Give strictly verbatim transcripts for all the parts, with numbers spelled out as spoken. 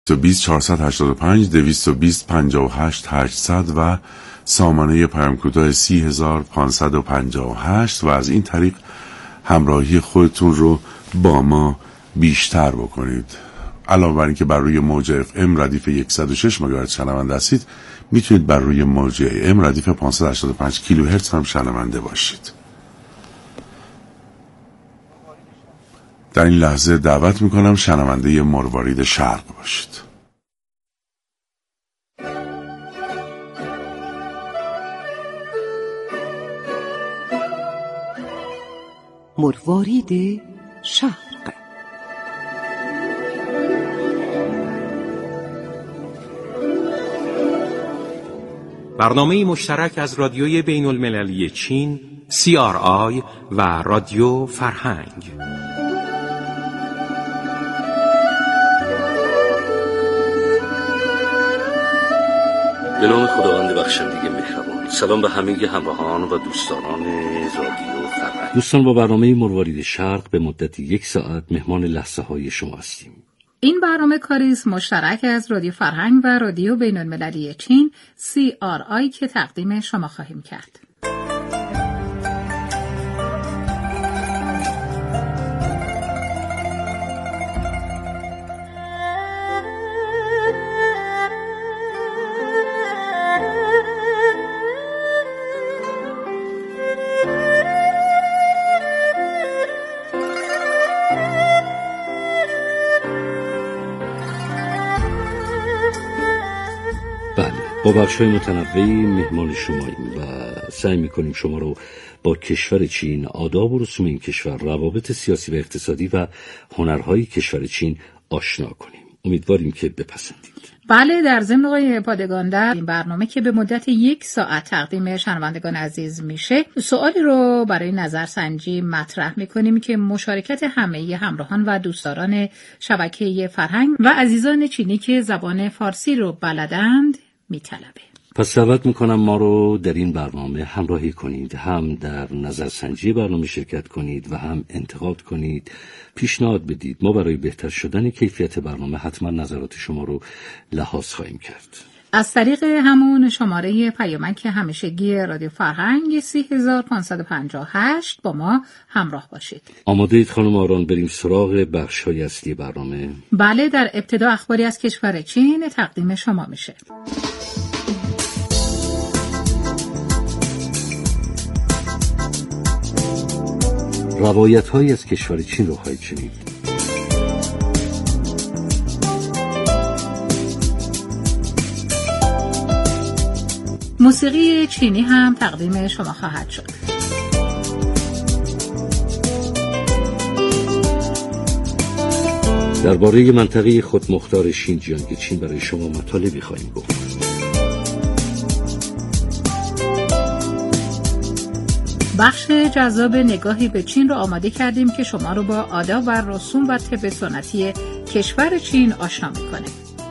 دو بیست چهارصد و هشتاد و پنج دویست و بیست پنجاه و هشت هشتصد و سامانه پیام کوتاه سی هزار و پانصد و پنجاه و هشت و از این طریق همراهی خودتون رو با ما بیشتر بکنید. علاوه بر اینکه بر روی موج اف ام ردیف صد و شش مگاهرتز شنونده هستید، میتونید بر روی موج ام ردیف پانصد و هشتاد و پنج کیلوهرتز هم شنونده باشید. در این لحظه دعوت میکنم شنونده مروارید شرق باشید. مروارید شرق. برنامه مشترک از رادیوی بین المللی چین سی آر آی و رادیو فرهنگ. به نام خداوند بخشنده مهربان. سلام به همه همراهان و دوستان رادیو فرهنگ. دوستان، با برنامه مروارید شرق به مدت یک ساعت مهمان لحظه های شما هستیم. این برنامه کاری است مشترک از رادیو فرهنگ و رادیو بین المللی چین سی آر آی که تقدیم شما خواهیم کرد. با بخش‌های متنوعی مهمان شماییم و سعی می‌کنیم شما رو با کشور چین، آداب و رسوم این کشور، روابط سیاسی و اقتصادی و هنرهای کشور چین آشنا کنیم. امیدواریم که بپسندید. بله، در ضمن آقای پادگاندر، این برنامه که به مدت یک ساعت تقدیم شنوندگان عزیز میشه، سوالی رو برای نظرسنجی مطرح میکنیم که مشارکت همه همراهان و دوستداران شبکه فرهنگ و عزیزان چینی که زبان فارسی رو بلدند میطلبه. پس دعوت میکنم ما رو در این برنامه همراهی کنید، هم در نظرسنجی برنامه شرکت کنید و هم انتقاد کنید، پیشنهاد بدید. ما برای بهتر شدن کیفیت برنامه حتما نظرات شما رو لحاظ خواهیم کرد. از طریق همون شماره پیامک همیشگی رادیو فرهنگ سی هزار و پانصد و پنجاه و هشت با ما همراه باشید. آماده اید خانم آران بریم سراغ بخش‌های اصلی برنامه؟ بله، در ابتدا اخباری از کشور چین تقدیم شما میشه. روایت‌هایی از کشور چین رو خواهید شنید. موسیقی چینی هم تقدیم شما خواهد شد. درباره منطقه خودمختار شینجیانگ چین برای شما مطالبی خواهیم گفت. بخش جذاب نگاهی به چین رو آماده کردیم که شما رو با آداب و رسوم و طب سنتی کشور چین آشنا می‌کنه.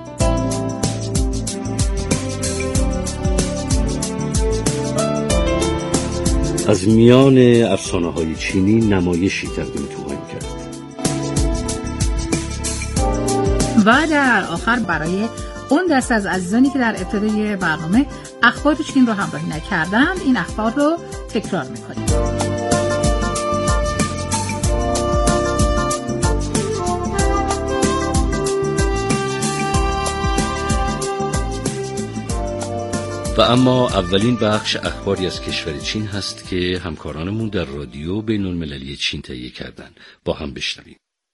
از میان افسانه‌های چینی نمایشی تقدیمتون خواهیم کرد. و در آخر برای اون دست از عزیزانی که در ابتدای برنامه اخبار چین رو همراهی نکردن، این اخبار رو تکرار میکنیم. و اما اولین بخش اخباری از کشور چین هست که همکارانمون در رادیو بین المللی چین تهیه کردن. با هم بشنویم.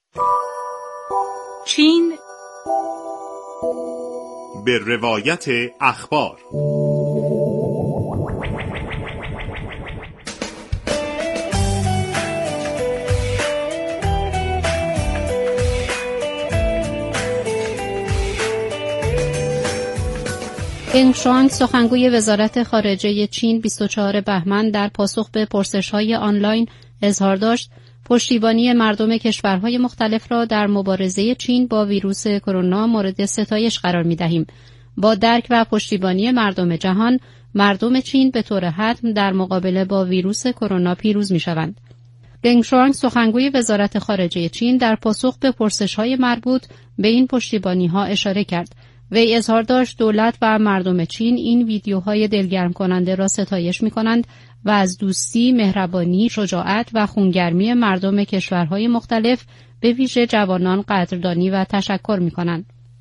چین به روایت اخبار. انگ شوانگ سخنگوی وزارت خارجه چین بیست و چهارم بهمن در پاسخ به پرسش‌های آنلاین اظهار داشت پشتیبانی مردم کشورهای مختلف را در مبارزه چین با ویروس کرونا مورد ستایش قرار می‌دهیم. با درک و پشتیبانی مردم جهان، مردم چین به طور حتم در مقابله با ویروس کرونا پیروز می‌شوند. دنگ شوانگ سخنگوی وزارت خارجه چین در پاسخ به پرسش‌های مربوط به این پشتیبانی‌ها اشاره کرد. وی اظهار داشت دولت و مردم چین این ویدیوهای دلگرم کننده را ستایش می‌کنند و از دوستی، مهربانی، شجاعت و خونگرمی مردم کشورهای مختلف به ویژه جوانان قدردانی و تشکر می‌کنند.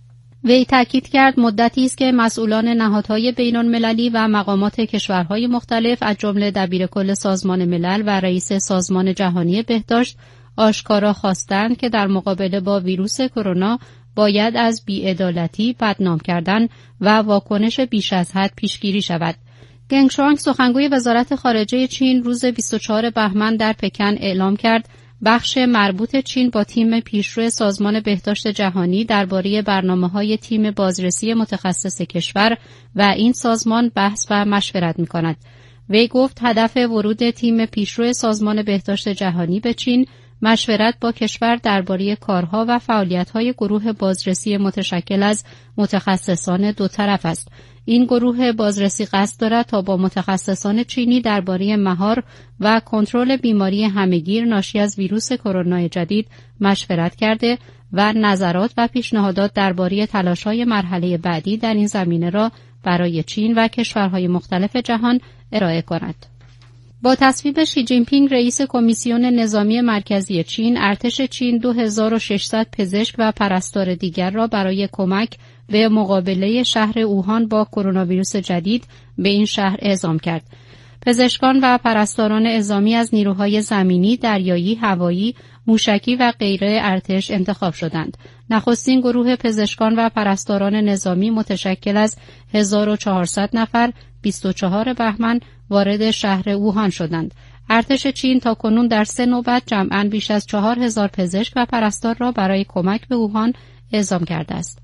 وی تاکید کرد مدتی است که مسئولان نهادهای بین‌المللی و مقامات کشورهای مختلف از جمله دبیرکل سازمان ملل و رئیس سازمان جهانی بهداشت آشکارا خواستند که در مقابله با ویروس کرونا باید از بی‌عدالتی، بدنام کردن و واکنش بیش از حد پیشگیری شود. گنگ شوانگ سخنگوی وزارت خارجه چین روز بیست و چهارم بهمن در پکن اعلام کرد بخش مربوط چین با تیم پیشرو سازمان بهداشت جهانی درباره برنامه‌های تیم بازرسی متخصص کشور و این سازمان بحث و مشورت می‌کند. وی گفت هدف ورود تیم پیشرو سازمان بهداشت جهانی به چین مشورت با کشور درباره کارها و فعالیت‌های گروه بازرسی متشکل از متخصصان دو طرف است. این گروه بازرسی قصد دارد تا با متخصصان چینی درباره مهار و کنترل بیماری همه‌گیر ناشی از ویروس کرونا جدید مشورت کرده و نظرات و پیشنهادات درباره تلاش‌های مرحله بعدی در این زمینه را برای چین و کشورهای مختلف جهان ارائه کند. با تصویب شی جین پینگ رئیس کمیسیون نظامی مرکزی چین، ارتش چین دو هزار و ششصد پزشک و پرستار دیگر را برای کمک به مقابله شهر اوهان با کرونا ویروس جدید به این شهر اعزام کرد. پزشکان و پرستاران اعزامی از نیروهای زمینی، دریایی، هوایی، موشکی و غیره ارتش انتخاب شدند. نخستین گروه پزشکان و پرستاران نظامی متشکل از هزار و چهارصد نفر بیست و چهارم بهمن وارد شهر اوهان شدند. ارتش چین تا کنون در سه نوبت جمعاً بیش از چهار هزار پزشک و پرستار را برای کمک به اوهان اعزام کرده است.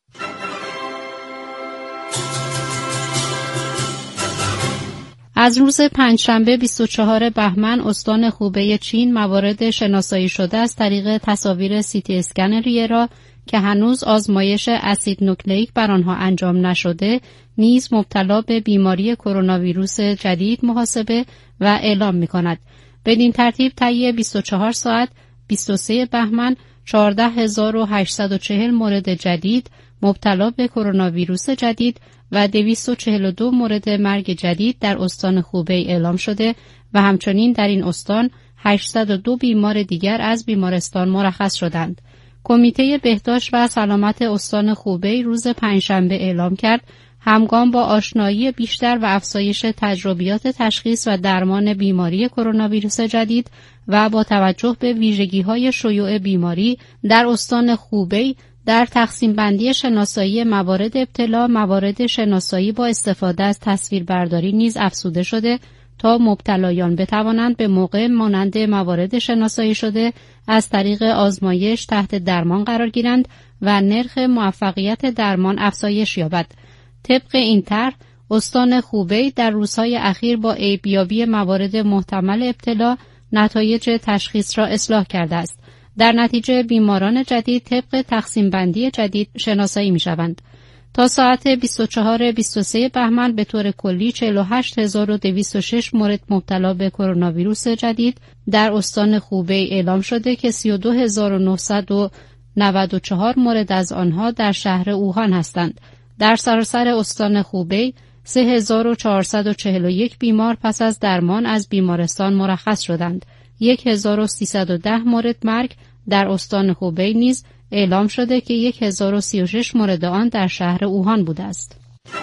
از روز پنجشنبه بیست و چهارم بهمن استان خوبه چین موارد شناسایی شده از طریق تصاویر سیتی اسکن ریه را که هنوز آزمایش اسید نوکلئیک بر آنها انجام نشده نیز مبتلا به بیماری کرونا ویروس جدید محاسبه و اعلام می‌کند. بدین ترتیب طی بیست و چهار ساعت بیست و سوم بهمن چهارده هزار و هشتصد و چهل مورد جدید مبتلا به کرونا ویروس جدید و دویست و چهل و دو مورد مرگ جدید در استان خوبه اعلام شده و همچنین در این استان هشتصد و دو بیمار دیگر از بیمارستان مرخص شدند. کمیته بهداشت و سلامت استان خوبه روز پنجشنبه اعلام کرد همگام با آشنایی بیشتر و افزایش تجربیات تشخیص و درمان بیماری کرونا ویروس جدید و با توجه به ویژگی‌های شیوع بیماری در استان خوبه در تقسیم بندی شناسایی موارد ابتلا، موارد شناسایی با استفاده از تصویربرداری نیز افزوده شده تا مبتلایان بتوانند به موقع مانند موارد شناسایی شده از طریق آزمایش تحت درمان قرار گیرند و نرخ موفقیت درمان افزایش یابد. طبق این طرح، استان خوبه در روزهای اخیر با عیب‌یابی موارد محتمل ابتلا نتایج تشخیص را اصلاح کرده است. در نتیجه بیماران جدید طبق تقسیم بندی جدید شناسایی می شوند. تا ساعت بیست و چهارم بیست و سوم بهمن به طور کلی چهل و هشت هزار و دویست و شش مورد مبتلا به کرونا ویروس جدید در استان خوبه اعلام شده که سی و دو هزار و نهصد و نود و چهار مورد از آنها در شهر اوهان هستند. در سراسر استان خوبه سه هزار و چهارصد و چهل و یک بیمار پس از درمان از بیمارستان مرخص شدند. هزار و سیصد و ده مورد مرگ در استان خوبه نیز اعلام شده که هزار و سی و شش مورد آن در شهر اوهان بوده است.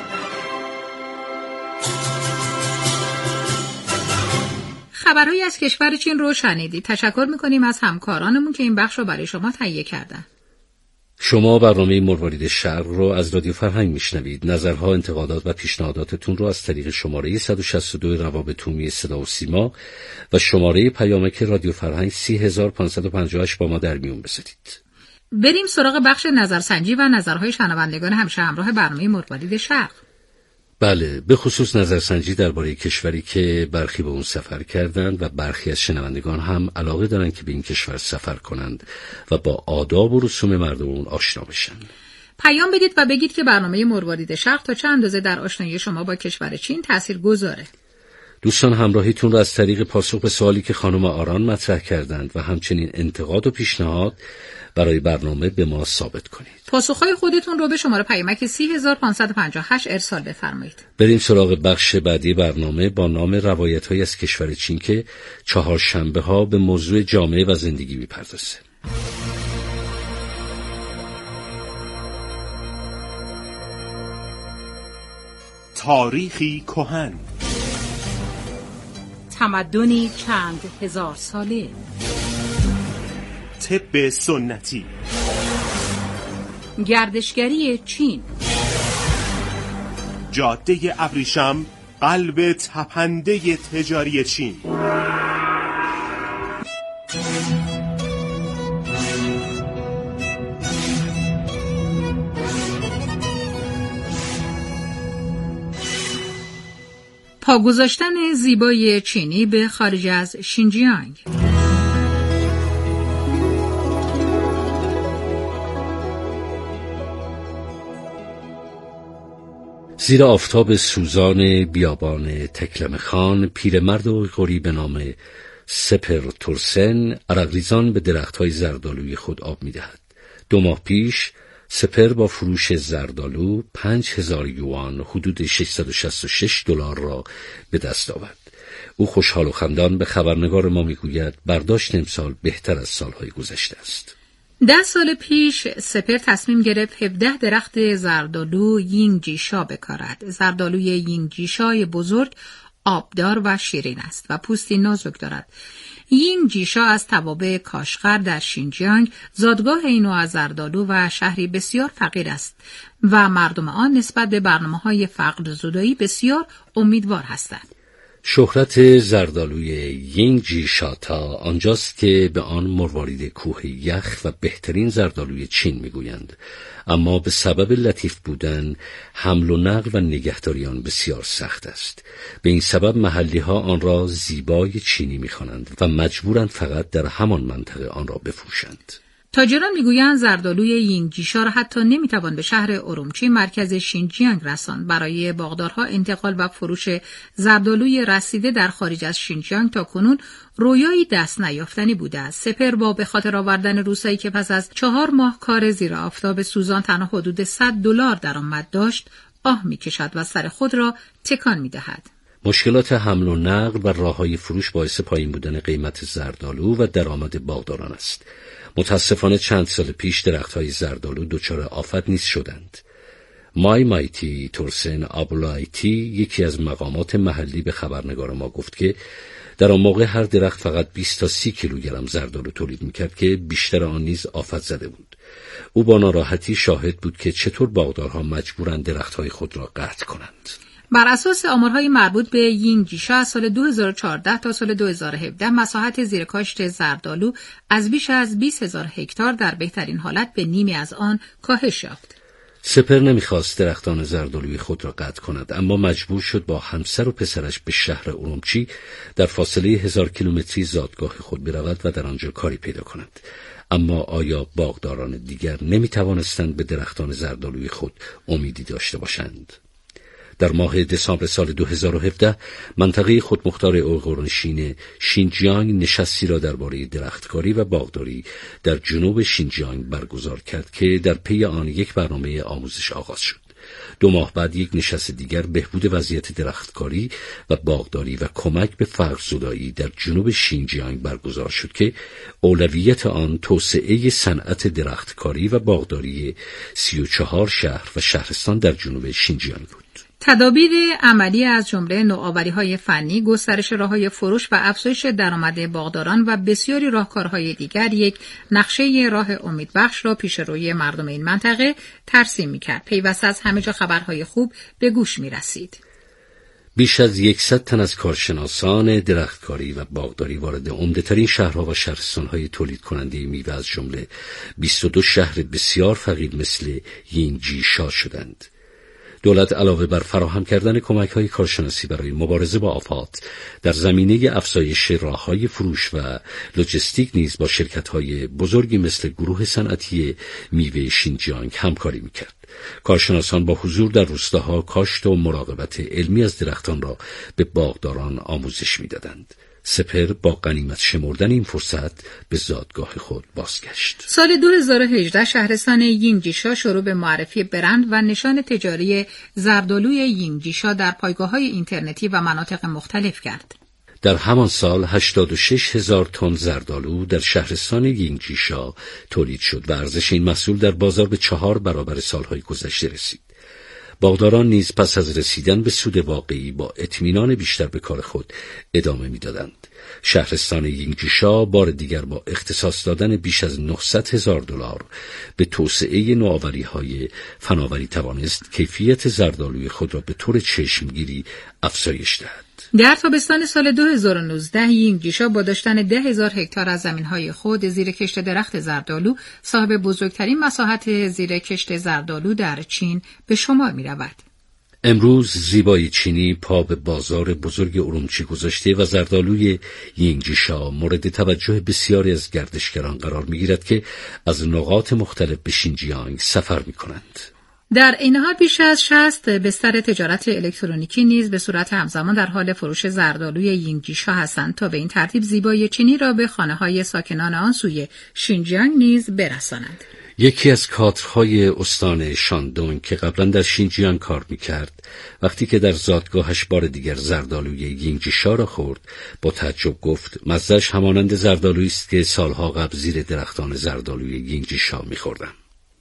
خبرهایی از کشور چین رو شنیدید. تشکر می‌کنیم از همکارانمون که این بخش رو برای شما تهیه کردن. شما برنامه مروارید شرق رو از رادیو فرهنگ میشنوید. نظرها، انتقادات و پیشنهاداتتون رو از طریق شماره صد و شصت و دو روابط عمومی صدا و سیما و شماره پیامک رادیو فرهنگ سی هزار و پانصد و پنجاه و هشت با ما در میون بذارید. بریم. بریم سراغ بخش نظرسنجی و نظرهای شنوندگان همیشه همراه برنامه مروارید شرق. بله، به خصوص نظرسنجی درباره کشوری که برخی به اون سفر کردند و برخی از شنوندگان هم علاقه دارند که به این کشور سفر کنند و با آداب و رسوم مردم اون آشنا بشن. پیام بدید و بگید که برنامه مروارید شرق تا چه اندازه در آشنایی شما با کشور چین تأثیر گذاره. دوستان همراهیتون را از طریق پاسخ به سوالی که خانم آران مطرح کردند و همچنین انتقاد و پیشنهاد برای برنامه به ما ثابت کنید. پاسخهای خودتون رو به شماره پیامک سی هزار و پانصد و پنجاه و هشت ارسال بفرمایید. بریم سراغ بخش بعدی برنامه با نام روایت‌های از کشور چین که چهارشنبه ها به موضوع جامعه و زندگی می‌پردازه. تاریخی کهن، تمدنی چند هزار ساله، طب سنتی، گردشگری چین، جاده ابریشم، قلب تپنده تجاری چین. پا گذاشتن زیبای چینی به خارج از شینجیانگ. زیر آفتاب سوزان بیابان تکلم خان، پیرمرد اویغوری به نام سپر تورسن عرقریزان به درخت‌های زردآلوی خود آب می‌دهد. دو ماه پیش سپر با فروش زردآلو پنج هزار یوان حدود ششصد و شصت و شش دلار را به دست آورد. او خوشحال و خندان به خبرنگار ما میگوید برداشت امسال بهتر از سالهای گذشته است. ده سال پیش سپر تصمیم گرفت هفده درخت زردآلو یینگجیشا بکارد. زردآلوی یینگجیشای بزرگ آبدار و شیرین است و پوستی نازک دارد. یینگجیشا از توابع کاشغر در شینجیانگ زادگاه این نوع از زردآلو و شهری بسیار فقیر است و مردم آن نسبت به برنامه‌های فقر زدایی بسیار امیدوار هستند. شهرت زردآلوی یینگجیشاتا آنجاست که به آن مروارید کوه یخ و بهترین زردآلوی چین میگویند، اما به سبب لطیف بودن حمل و نقل و نگهداری آن بسیار سخت است. به این سبب محلی ها آن را زیبای چینی میخوانند و مجبورند فقط در همان منطقه آن را بفروشند. تاجران میگویند زردآلوی یینگجیشا را حتی نمیتوان به شهر ارومچی مرکز شینجیانگ رساند. برای باغدارها انتقال و فروش زردآلوی رسیده در خارج از شینجیانگ تا کنون رویایی دست نیافتنی بوده است. سپر با به خاطر آوردن روسایی که پس از چهار ماه کار زیر آفتاب سوزان تنها حدود صد دلار درآمد داشت، آه میکشد و سر خود را تکان میدهد. مشکلات حمل و نقل و راههای فروش باعث پایین بودن قیمت زردآلو و درآمد باغداران است. متاسفانه چند سال پیش درخت‌های زردآلو دچار آفت نیز شدند. مای مایتی تورسن آبولایتی یکی از مقامات محلی به خبرنگار ما گفت که در آن موقع هر درخت فقط بیست تا سی کیلوگرم زردآلو تولید می‌کرد که بیشتر آن نیز آفت زده بود. او با ناراحتی شاهد بود که چطور باغدارها مجبورند درخت‌های خود را قطع کنند. بر اساس آمارهای مربوط به یینگجیشا از سال دو هزار و چهارده تا سال دو هزار و هفده مساحت زیر کاشت زردآلو از بیش از بیست هزار هکتار در بهترین حالت به نیمی از آن کاهش یافت. سپر نمیخواست درختان زردآلوی خود را قطع کند، اما مجبور شد با همسر و پسرش به شهر ارومچی در فاصله هزار کیلومتری زادگاه خود برود و در آنجا کاری پیدا کند. اما آیا باغداران دیگر نمیتوانستند به درختان زردآلوی خود امیدی داشته باشند؟ در ماه دسامبر سال دو هزار و هفده منطقه خودمختار اویغورنشین شینجیانگ نشستی را درباره درختکاری و باغداری در جنوب شینجیانگ برگزار کرد که در پی آن یک برنامه آموزش آغاز شد. دو ماه بعد یک نشست دیگر بهبود وضعیت درختکاری و باغداری و کمک به فقرزدایی در جنوب شینجیانگ برگزار شد که اولویت آن توسعه صنعت درختکاری و باغداری سی و چهار شهر و شهرستان در جنوب شینجیانگ بود. تدابیر عملی از جمله نوآوری‌های فنی، گسترش راه‌های فروش و افزایش درآمد باغداران و بسیاری راهکارهای دیگر یک نقشه راه امیدبخش را پیش روی مردم این منطقه ترسیم می‌کرد. پیوسته از همه جا خبرهای خوب به گوش می‌رسید. بیش از یکصد تن از کارشناسان درختکاری و باغداری وارد عمده‌ترین شهرها و شهرستان‌های تولید کننده میوه از جمله بیست و دو شهر بسیار فقیر مثل یینگجیشا شدند. دولت علاوه بر فراهم کردن کمک‌های کارشناسی برای مبارزه با آفات، در زمینه افزایش راه‌های فروش و لوجستیک نیز با شرکت‌های بزرگی مثل گروه صنعتی میوه شینجیانگ همکاری می‌کرد. کارشناسان با حضور در روستاها کاشت و مراقبت علمی از درختان را به باغداران آموزش می‌دادند. سپر با غنیمت شمردن این فرصت به زادگاه خود بازگشت. سال دو هزار و هجده شهرستان یینگجیشا شروع به معرفی برند و نشان تجاری زردآلوی یینگجیشا در پایگاه‌های اینترنتی و مناطق مختلف کرد. در همان سال هشتاد و شش هزار تن زردآلو در شهرستان یینگجیشا تولید شد و ارزش این محصول در بازار به چهار برابر سالهای گذشته رسید. باغداران نیز پس از رسیدن به سود واقعی با اطمینان بیشتر به کار خود ادامه می‌دادند. شهرستان یینگجیشا بار دیگر با اختصاص دادن بیش از نهصد هزار دلار به توسعه نوآوری‌های فناوری توانست کیفیت زردآلوی خود را به طور چشمگیری افزایش دهد. در تابستان سال دو هزار و نوزده یینگجیشا با داشتن ده هزار هکتار از زمین‌های خود زیر کشت درخت زردآلو صاحب بزرگترین مساحت زیر کشت زردآلو در چین به شمار می‌رود. امروز زیبایی چینی پا به بازار بزرگ ارومچی گذاشته و زردآلوی یینگجیشا مورد توجه بسیاری از گردشگران قرار می‌گیرد که از نقاط مختلف به شینجیانگ سفر می‌کنند. در این حال بیش از شصت بستر تجارت الکترونیکی نیز به صورت همزمان در حال فروش زردآلوی یینگجیشا هستند تا به این ترتیب زیبایی چینی را به خانه‌های ساکنان آن سوی شینجیانگ نیز برسانند. یکی از کادرهای استان شاندونگ که قبلا در شینجیانگ کار میکرد وقتی که در زادگاهش بار دیگر زردآلوی یینگجیشا را خورد با تعجب گفت مزه‌اش همانند زردآلویی است که سالها قبل زیر درختان زردآلوی یینگجیشا میخوردم.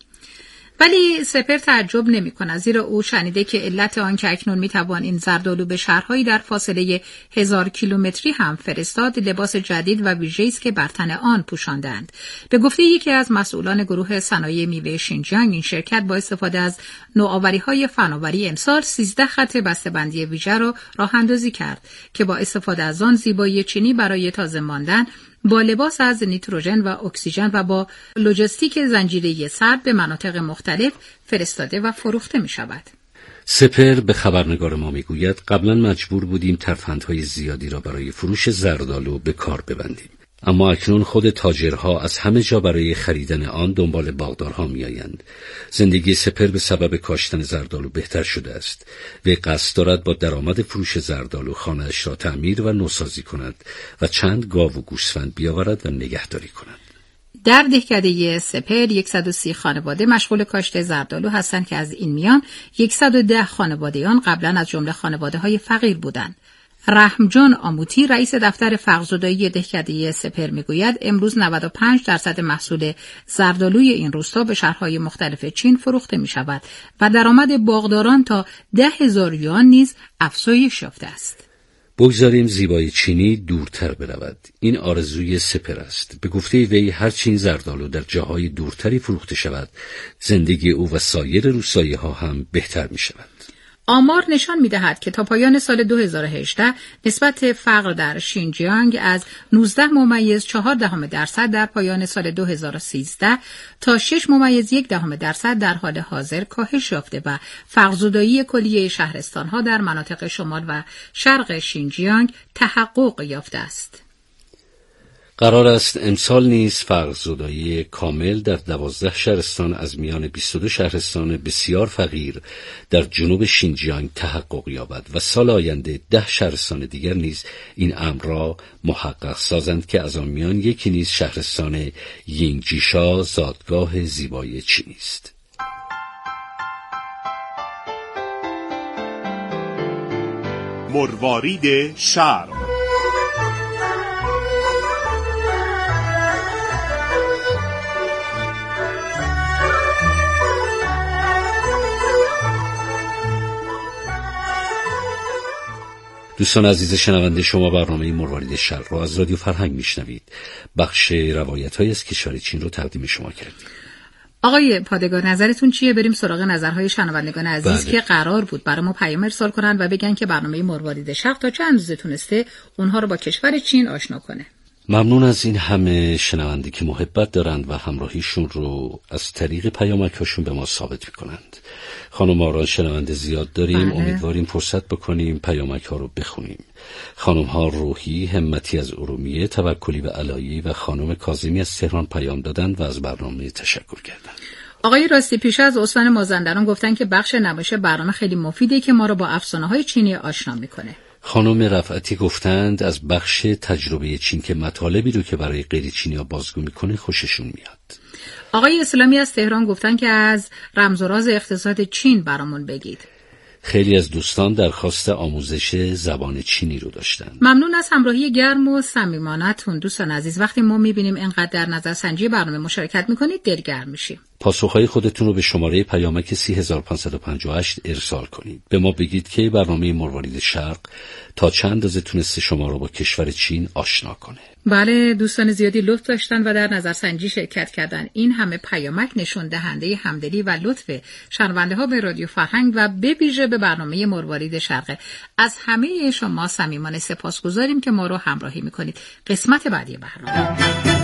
ولی سپر تعجب نمی کند زیرا او شنیده که علت آن که اکنون می توان این زردآلو به شهرهایی در فاصله هزار کیلومتری هم فرستاد لباس جدید و ویژه‌ای است که بر تن آن پوشاندند. به گفته یکی از مسئولان گروه صنایع میوه شینجیانگ این شرکت با استفاده از نوآوری‌های فناوری امسال سیزده خط بسته‌بندی ویژه را راه‌اندازی کرد که با استفاده از آن زیبایی چینی برای تازه ماندن با لباس از نیتروژن و اکسیژن و با لوجستیک زنجیره‌ای سرد به مناطق مختلف فرستاده و فروخته می شود. سپر به خبرنگار ما می گوید قبلا مجبور بودیم ترفندهای زیادی را برای فروش زردآلو به کار ببندیم. اما اکنون خود تاجرها از همه جا برای خریدن آن دنبال باغدارها می آیند. زندگی سپر به سبب کاشتن زردآلو بهتر شده است. وی قصد دارد با درآمد فروش زردآلو خانه‌اش را تعمیر و نوسازی کند و چند گاو و گوسفند بیاورد و نگهداری کند. در دهکده سپر صد و سی خانواده مشغول کاشت زردآلو هستند که از این میان صد و ده خانواده آن قبلا از جمله خانواده‌های فقیر بودند. رحمجان آموتی رئیس دفتر فقرزدایی دهکده سپر میگوید امروز نود و پنج درصد محصول زردآلوی این روستا به شهرهای مختلف چین فروخته می شود و درآمد باغداران تا ده هزار یوان نیز افزایش یافته است. بگذاریم زیبایی چینی دورتر برود. این آرزوی سپر است. به گفته وی هر چین زردآلو در جاهای دورتری فروخته شود زندگی او و سایر روستایی‌ها هم بهتر می شود. آمار نشان می‌دهد که تا پایان سال دو هزار و هجده نسبت فقر در شینجیانگ از نوزده ممیز چهار دهم درصد در پایان سال دو هزار و سیزده تا شش ممیز یک دهم درصد در حال حاضر کاهش یافته و فقرزدایی کلیه شهرستان‌ها در مناطق شمال و شرق شینجیانگ تحقق یافته است. قرار است امسال نیز فقرزدایی کامل در دوازده شهرستان از میان بیست و دو شهرستان بسیار فقیر در جنوب شینجیانگ تحقق یابد و سال آینده ده شهرستان دیگر نیز این امر را محقق سازند که از آن میان یکی نیز شهرستان یینگجیشا زادگاه زیبایی چینی است. مروارید شرق. دوستان عزیز شنونده، شما برنامه مروارید شرق را از رادیو فرهنگ میشنوید. بخش روایت‌های از کشور چین رو تقدیم شما کردیم. آقای پادگان نظرتون چیه؟ بریم سراغ نظرهای شنوندگان عزیز بله. که قرار بود برای ما پیام ارسال کنن و بگن که برنامه مروارید شرق تا چند روز تونسته اونها رو با کشور چین آشنا کنه. ممنون از این همه شنونده که محبت دارند و همراهیشون رو از طریق پیامک هاشون به ما ثابت میکنند. خانم آران شنونده زیاد داریم. بله. امیدواریم فرصت بکنیم پیامک ها رو بخونیم. خانم ها روحی، همتی از ارومیه، توکلی و علایی و خانم کاظمی از تهران پیام دادن و از برنامه تشکر کردن. آقای راستی پیش از استان مازندران گفتن که بخش نمایش برنامه خیلی مفیده که ما رو با افسانه‌های چینی آشنا میکنه. خانم رفعتی گفتند از بخش تجربه چین که مطالبی رو که برای غیر چینی‌ها بازگو میکنه خوششون میاد. آقای اسلامی از تهران گفتن که از رمز و راز اقتصاد چین برامون بگید. خیلی از دوستان درخواست آموزش زبان چینی رو داشتن. ممنون از همراهی گرم و صمیمانه‌تون دوستان عزیز. وقتی ما میبینیم اینقدر در نظرسنجی برنامه مشارکت میکنید دلگرم میشیم. پاسخهای خودتون رو به شماره پیامک سی هزار و پانصد و پنجاه و هشت ارسال کنید. به ما بگید که برنامه مروارید شرق تا چند اندازه تونسته شما رو با کشور چین آشنا کنه. بله، دوستان زیادی لطف داشتن و در نظرسنجی شرکت کردن. این همه پیامک نشون دهنده همدلی و لطف شنونده ها به رادیو فرهنگ و به ویژه به برنامه مروارید شرق. از همه شما صمیمانه سپاسگزاریم که ما رو همراهی میکنید. قسمت بعدی برنامه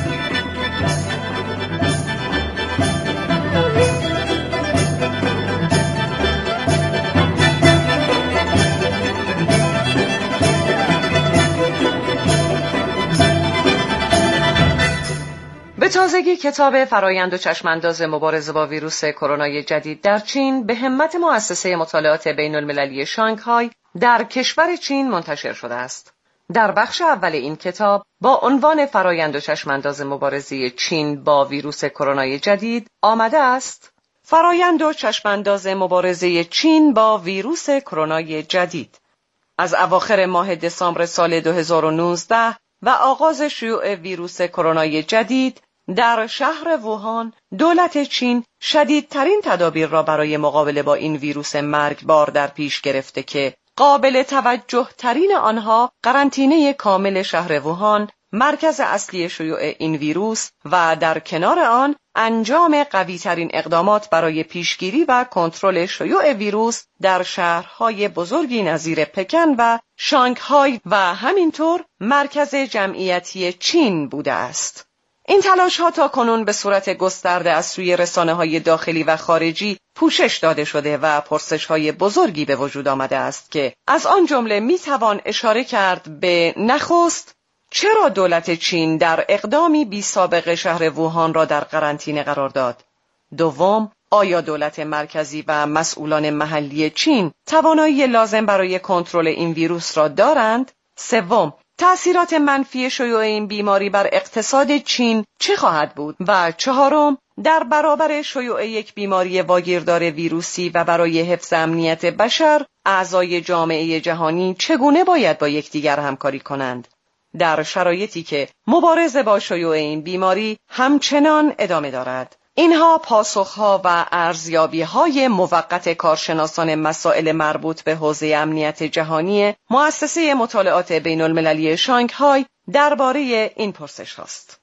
به تازگی کتاب فرایند و چشمانداز مبارزه با ویروس کرونا جدید در چین به همت مؤسسه مطالعات بین المللی شانگهای در کشور چین منتشر شده است. در بخش اول این کتاب با عنوان فرایند و چشمانداز مبارزه چین با ویروس کرونا جدید آمده است: فرایند و چشمانداز مبارزه چین با ویروس کرونا جدید. از اواخر ماه دسامبر سال دو هزار و نوزده و آغاز شیوع ویروس کرونا جدید در شهر ووهان، دولت چین شدیدترین تدابیر را برای مقابله با این ویروس مرگبار در پیش گرفته که قابل توجه ترین آنها قرنطینه کامل شهر ووهان، مرکز اصلی شیوع این ویروس، و در کنار آن انجام قوی ترین اقدامات برای پیشگیری و کنترل شیوع ویروس در شهرهای بزرگی نظیر پکن و شانگهای و همینطور مرکز جمعیتی چین بوده است. این تلاش ها تا کنون به صورت گسترده از سوی رسانه های داخلی و خارجی پوشش داده شده و پرسش های بزرگی به وجود آمده است که از آن جمله می توان اشاره کرد به نخست چرا دولت چین در اقدامی بی سابقه شهر ووهان را در قرنطینه قرار داد؟ دوم، آیا دولت مرکزی و مسئولان محلی چین توانایی لازم برای کنترل این ویروس را دارند؟ سوم، تأثیرات منفی شیوع این بیماری بر اقتصاد چین چه خواهد بود؟ و چهارم، در برابر شیوع یک بیماری واگیردار ویروسی و برای حفظ امنیت بشر، اعضای جامعه جهانی چگونه باید با یکدیگر همکاری کنند در شرایطی که مبارزه با شیوع این بیماری همچنان ادامه دارد؟ اینها پاسخها و ارزیابی‌های موقت کارشناسان مسائل مربوط به حوزه امنیت جهانی مؤسسه مطالعات بین المللی شانگهای درباره این پرسش هاست.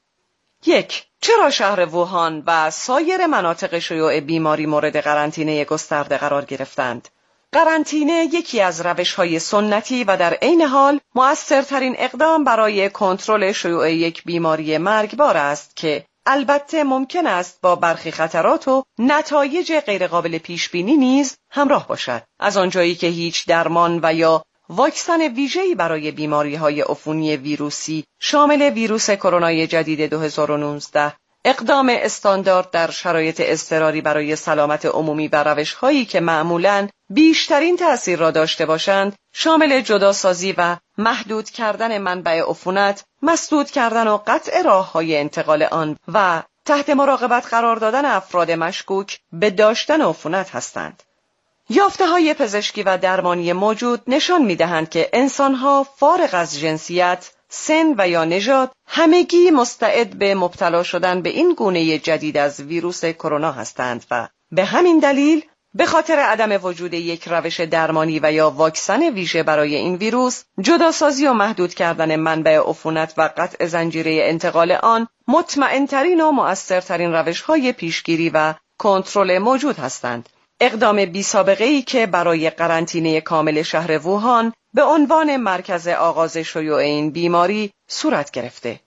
یک، چرا شهر ووهان و سایر مناطق شیوع بیماری مورد قرنطینه گسترده قرار گرفتند؟ قرنطینه یکی از روش‌های سنتی و در عین حال مؤثرترین اقدام برای کنترل شیوع یک بیماری مرگبار است که البته ممکن است با برخی خطرات و نتایج غیرقابل پیشبینی نیز همراه باشد. از آنجایی که هیچ درمان و یا واکسن ویژه‌ای برای بیماری‌های عفونی ویروسی شامل ویروس کرونا جدید دو هزار و نوزده، اقدام استاندارد در شرایط اضطراری برای سلامت عمومی و روش‌هایی که معمولاً بیشترین تأثیر را داشته باشند، شامل جداسازی و محدود کردن منبع عفونت، مسدود کردن و قطع راه‌های انتقال آن و تحت مراقبت قرار دادن افراد مشکوک به داشتن عفونت هستند. یافته‌های پزشکی و درمانی موجود نشان می‌دهند که انسان‌ها فارغ از جنسیت، سن و یا نژاد همگی مستعد به مبتلا شدن به این گونه جدید از ویروس کرونا هستند و به همین دلیل به خاطر عدم وجود یک روش درمانی و یا واکسن ویژه برای این ویروس، جداسازی و محدود کردن منبع عفونت و قطع زنجیره انتقال آن مطمئن‌ترین و مؤثرترین روش‌های پیشگیری و کنترل موجود هستند. اقدام بی سابقه‌ای که برای قرنطینه کامل شهر ووهان به عنوان مرکز آغاز شیوع این بیماری صورت گرفته.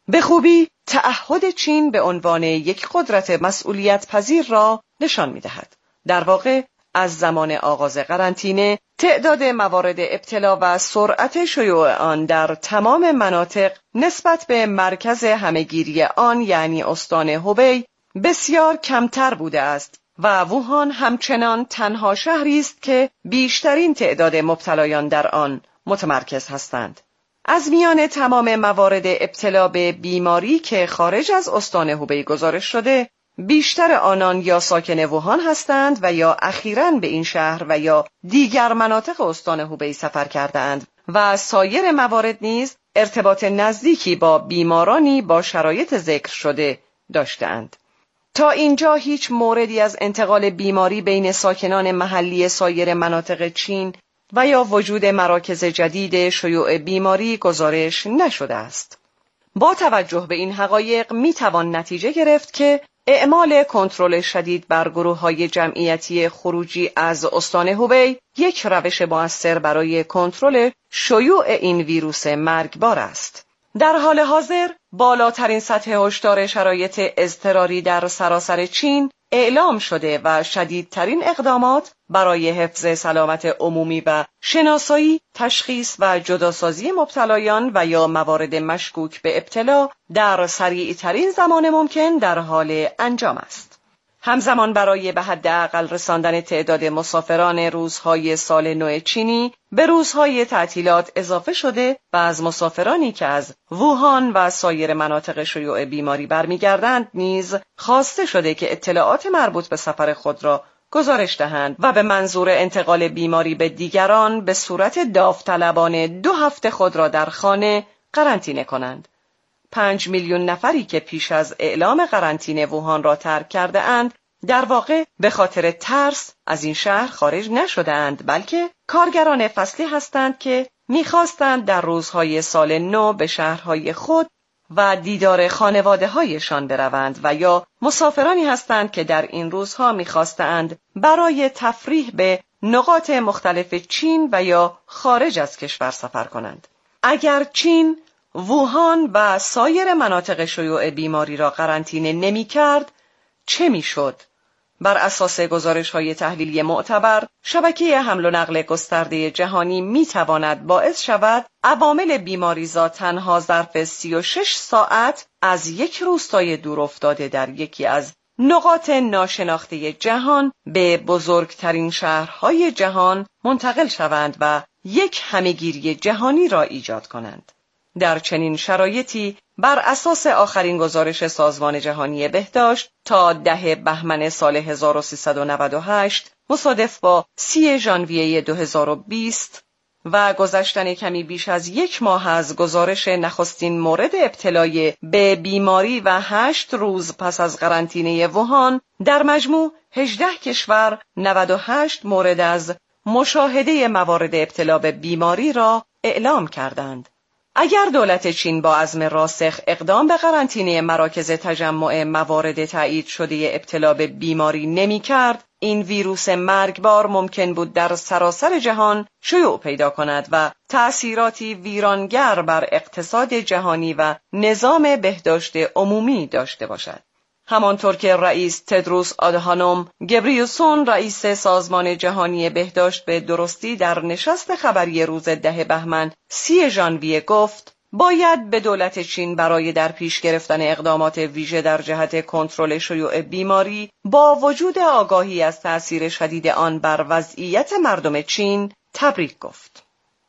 به خوبی تعهد چین به عنوان یک قدرت مسئولیت پذیر را نشان می‌دهد. در واقع از زمان آغاز قرنطینه تعداد موارد ابتلا و سرعت شیوع آن در تمام مناطق نسبت به مرکز همهگیری آن یعنی استان هوبی بسیار کمتر بوده است و ووهان همچنان تنها شهری است که بیشترین تعداد مبتلایان در آن متمرکز هستند. از میان تمام موارد ابتلا به بیماری که خارج از استان هوبی گزارش شده، بیشتر آنان یا ساکن ووهان هستند و یا اخیراً به این شهر و یا دیگر مناطق استان هوبی سفر کرده‌اند و سایر موارد نیز ارتباط نزدیکی با بیمارانی با شرایط ذکر شده داشتند. تا اینجا هیچ موردی از انتقال بیماری بین ساکنان محلی سایر مناطق چین و یا وجود مراکز جدید شیوع بیماری گزارش نشده است. با توجه به این حقایق می توان نتیجه گرفت که اعمال کنترل شدید بر گروه‌های جمعیتی خروجی از استان هوبی یک روش مؤثر برای کنترل شیوع این ویروس مرگبار است. در حال حاضر بالاترین سطح هشدار شرایط اضطراری در سراسر چین اعلام شده و شدیدترین اقدامات برای حفظ سلامت عمومی و شناسایی، تشخیص و جداسازی مبتلایان و یا موارد مشکوک به ابتلا در سریعترین زمان ممکن در حال انجام است. همزمان برای به حداقل رساندن تعداد مسافران روزهای سال نو چینی به روزهای تعطیلات اضافه شده و از مسافرانی که از ووهان و سایر مناطق شیوع بیماری برمیگردند نیز خواسته شده که اطلاعات مربوط به سفر خود را گزارش دهند و به منظور انتقال بیماری به دیگران به صورت داوطلبانه دو هفته خود را در خانه قرنطینه کنند. پنج میلیون نفری که پیش از اعلام قرنطینه ووهان را ترک کرده اند در واقع به خاطر ترس از این شهر خارج نشده اند، بلکه کارگران فصلی هستند که می‌خواستند در روزهای سال نو به شهرهای خود و دیدار خانواده هایشان بروند و یا مسافرانی هستند که در این روزها می‌خواستند برای تفریح به نقاط مختلف چین و یا خارج از کشور سفر کنند. اگر چین ووهان و سایر مناطق شیوع بیماری را قرنطینه نمی کرد، چه می شد؟ بر اساس گزارش‌های تحلیلی معتبر، شبکه حمل و نقل گسترده جهانی می تواند باعث شود عوامل بیماریزا تنها ظرف سی و شش ساعت از یک روستای دور افتاده در یکی از نقاط ناشناخته جهان به بزرگترین شهرهای جهان منتقل شوند و یک همهگیری جهانی را ایجاد کنند. در چنین شرایطی بر اساس آخرین گزارش سازمان جهانی بهداشت تا ده بهمن سال هزار و سیصد و نود و هشت مصادف با سی ژانویه دو هزار و بیست و گذشتن کمی بیش از یک ماه از گزارش نخستین مورد ابتلای به بیماری و هشت روز پس از قرنطینه ووهان در مجموع هجده کشور نود و هشت مورد از مشاهده موارد ابتلا به بیماری را اعلام کردند. اگر دولت چین با عزم راسخ اقدام به قرنطینه مراکز تجمع موارد تایید شده ابتلا به بیماری نمی کرد، این ویروس مرگبار ممکن بود در سراسر جهان شیوع پیدا کند و تأثیراتی ویرانگر بر اقتصاد جهانی و نظام بهداشت عمومی داشته باشد. همانطور که رئیس تدروس آدهانوم گبریوسون رئیس سازمان جهانی بهداشت به درستی در نشست خبری روز ده بهمن سی ژانویه گفت، باید به دولت چین برای در پیش گرفتن اقدامات ویژه در جهت کنترل شیوع بیماری با وجود آگاهی از تأثیر شدید آن بر وضعیت مردم چین تبریک گفت.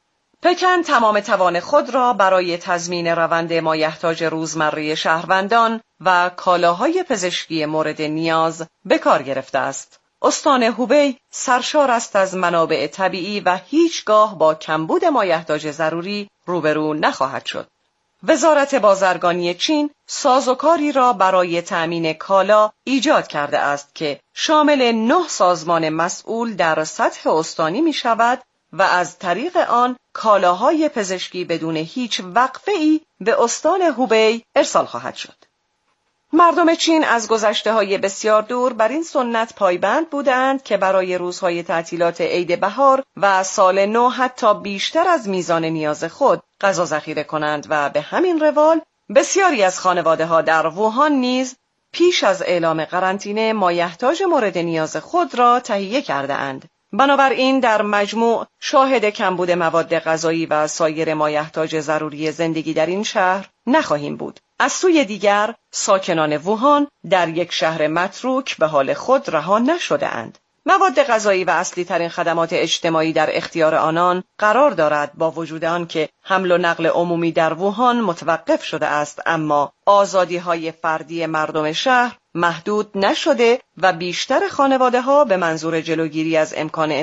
پکن تمام توان خود را برای تضمین روند مایحتاج روزمره شهروندان و کالاهای پزشکی مورد نیاز به کار گرفته است. استان هوبی سرشار است از منابع طبیعی و هیچگاه با کمبود مایحتاج ضروری روبرو نخواهد شد. وزارت بازرگانی چین سازوکاری را برای تأمین کالا ایجاد کرده است که شامل نه سازمان مسئول در سطح استانی می شود و از طریق آن کالاهای پزشکی بدون هیچ وقفه‌ای به استان هوبی ارسال خواهد شد. مردم چین از گذشته‌های بسیار دور بر این سنت پایبند بودند که برای روزهای تعطیلات عید بهار و سال نو حتی بیشتر از میزان نیاز خود غذا ذخیره کنند و به همین روال بسیاری از خانواده ها در ووهان نیز پیش از اعلام قرنطینه مایحتاج مورد نیاز خود را تهیه کرده اند. بنابراین در مجموع شاهد کمبود مواد غذایی و سایر مایحتاج ضروری زندگی در این شهر نخواهیم بود. از سوی دیگر ساکنان ووهان در یک شهر متروک به حال خود رها نشده اند. مواد غذایی و اصلی ترین خدمات اجتماعی در اختیار آنان قرار دارد، با وجود آن که حمل و نقل عمومی در ووهان متوقف شده است، اما آزادی‌های فردی مردم شهر محدود نشده و بیشتر خانواده‌ها به منظور جلوگیری از امکان